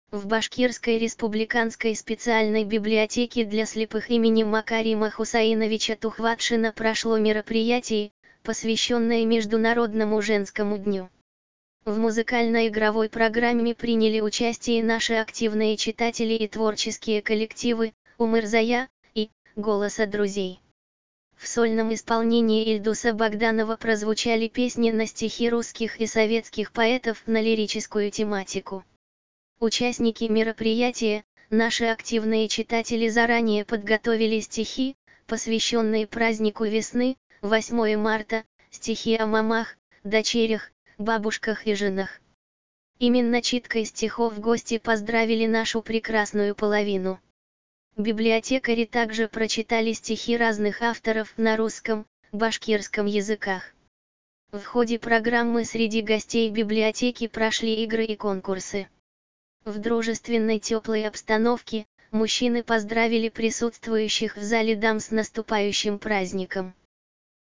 В Башкирской республиканской специальной библиотеке для слепых имени Макарима Хусаиновича Тухватшина прошло мероприятие, посвященное Международному женскому дню. В музыкально-игровой программе приняли участие наши активные читатели и творческие коллективы «Умырзая» и «Голоса друзей». В сольном исполнении Ильдуса Богданова прозвучали песни на стихи русских и советских поэтов на лирическую тематику. Участники мероприятия, наши активные читатели заранее подготовили стихи, посвященные празднику весны, 8 марта, стихи о мамах, дочерях, бабушках и женах. Именно читкой стихов гости поздравили нашу прекрасную половину. Библиотекари также прочитали стихи разных авторов на русском, башкирском языках. В ходе программы среди гостей библиотеки прошли игры и конкурсы. В дружественной теплой обстановке, мужчины поздравили присутствующих в зале дам с наступающим праздником.